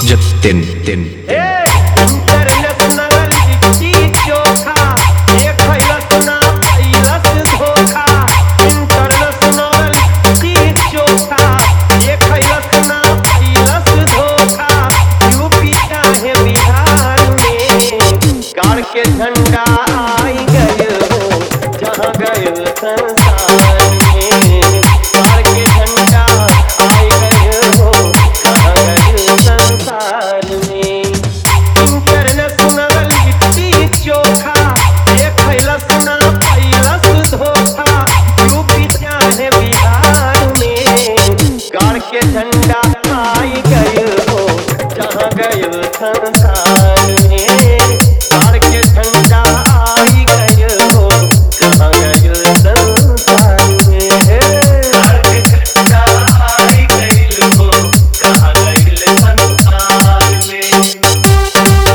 Tin tin international litti chokha ये खैलस ना पैलस धोखा। इंटरनेशनल लिट्टी चोखा ये खैलस ना पैलस धोखा। यूपी चाहे बिहार में गाड़ के झंडा आई गए हो जहाँ गए संसार में। गाड़ के झंडा आई गए हो जहाँ गए संसार में। इंटरनेशनल लिट्टी चोखा ये खैलस ना पैलस धोखा। यूपी चाहे बिहार में गाड़ के झंडा आई गए हो जहाँ गए संसार में। गाड़ के झंडा आई गए हो जहाँ गए संसार में। गाड़ के झंडा आई गए हो जहाँ गए संसार में।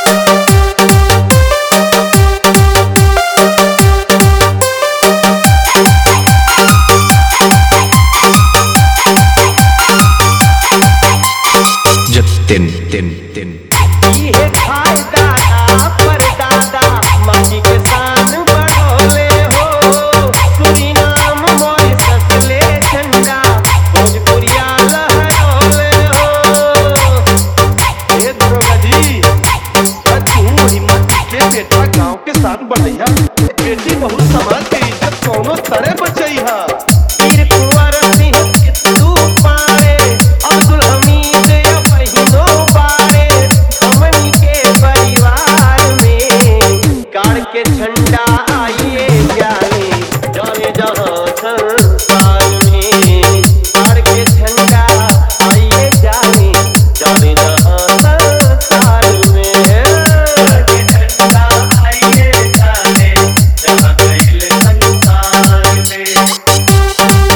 tin tin tin ये खाए दादा पर दादा माटी के शान बढ़ोले हो। सुरीनाम मॉरिशस ले झंडा भोजपुरिया लहरोले हो। हे दरोगा जी, तू हिम्मत के बेटा गांव के साथ बढ़ैया। बेटी बहुत समाज के इज्जत कौनो तरह बचैहा। वीर कुंवर सिंह कित्तू पारे अब्दुल हमीद या बहिनो बारे हमनी के परिवार में। गाड़ के झंडा आइए जाने जाने जहाँ संसार में। गाड़ के झंडा आइए जाने जाने जहाँ संसार में। गाड़ के झंडा आइए जाने जहाँ गए संसार में।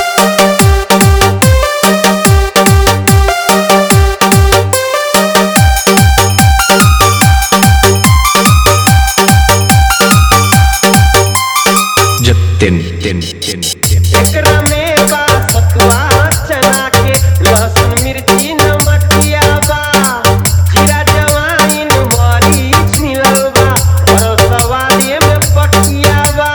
tin tin tin एकरा में बा सतुआ चना के लहसुन मिर्ची नमकिया बा। जीरा जवाइन मरीच मिलल बा और सवादे में पकिया बा।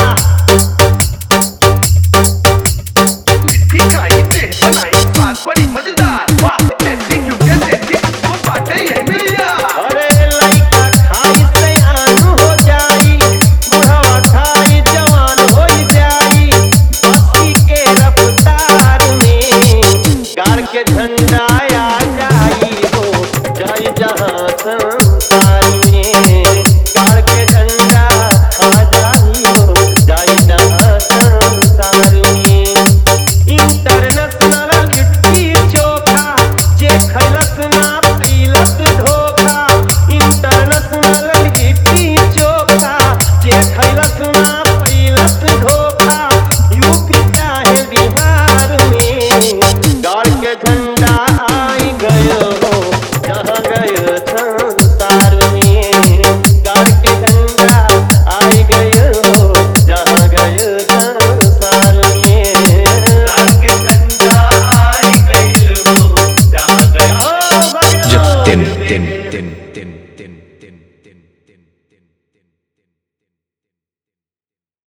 लिट्टी खाई थे बनाई बात बड़ी मजेदार। वाह ऐसी क्यों कहते थे वो बातें है मिलिया। अरे लइका खाई से आन हो जाई बुढ़वा खाई जवान हो जाई। बस्ती के रफ्तार में गाड़ के झंडा आ जाई हो जाई जहाँ संसार में। गाड़ के झंडा आ जाई हो जाई जहाँ संसार में। इंटरनेशनल लिट्टी चोखा जे खैलस ना पैलस धोखा। इंटरनेशनल लिट्टी चोखा जे खैलस ना पैलस धोखा। यूपी चाहे बिहार में गाड़ के झंडा आई गए हो जहाँ गए संसार में। गाड़ के झंडा आई गए हो जहाँ गए संसार में। गाड़ के झंडा आई गए हो जहाँ गए। tin tin tin tin